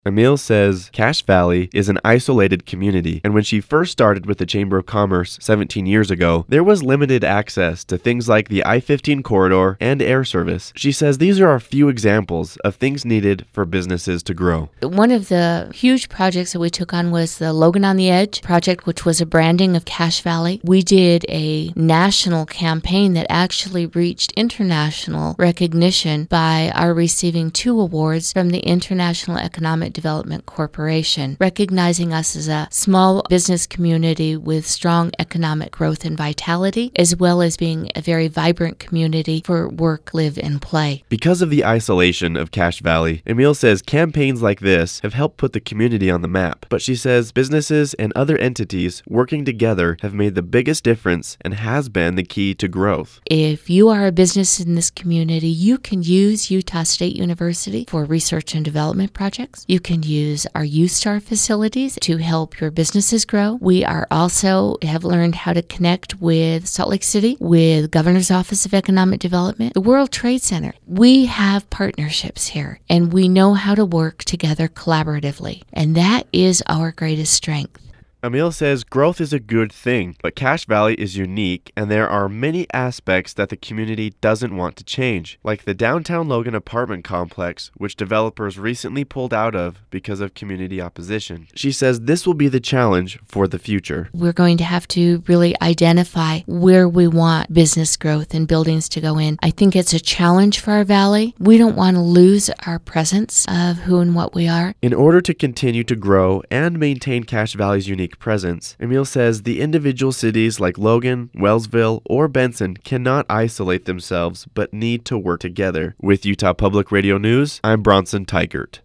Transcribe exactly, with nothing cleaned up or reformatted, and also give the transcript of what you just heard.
Emil says Cache Valley is an isolated community, and when she first started with the Chamber of Commerce seventeen years ago, there was limited access to things like the I fifteen corridor and air service. She says these are a few examples of things needed for businesses to grow. One of the huge projects that we took on was the Logan on the Edge project, which was a branding of Cache Valley. We did a national campaign that actually reached international recognition by our receiving two awards from the International Economic Development Corporation, recognizing us as a small business community with strong economic growth and vitality, as well as being a very vibrant community for work, live, and play. Because of the isolation of Cache Valley, Emil says campaigns like this have helped put the community on the map. But she says businesses and other entities working together have made the biggest difference and has been the key to growth. If you are a business in this community, you can use Utah State University for research and development projects. You can use our U-Star facilities to help your businesses grow. We are also have learned how to connect with Salt Lake City, with Governor's Office of Economic Development, the World Trade Center. We have partnerships here, and we know how to work together collaboratively, and that is our greatest strength. Emil says growth is a good thing, but Cache Valley is unique and there are many aspects that the community doesn't want to change, like the downtown Logan apartment complex, which developers recently pulled out of because of community opposition. She says this will be the challenge for the future. We're going to have to really identify where we want business growth and buildings to go in. I think it's a challenge for our valley. We don't want to lose our presence of who and what we are. In order to continue to grow and maintain Cache Valley's unique presence, Emil says the individual cities like Logan, Wellsville, or Benson cannot isolate themselves but need to work together. With Utah Public Radio News, I'm Bronson Teichert.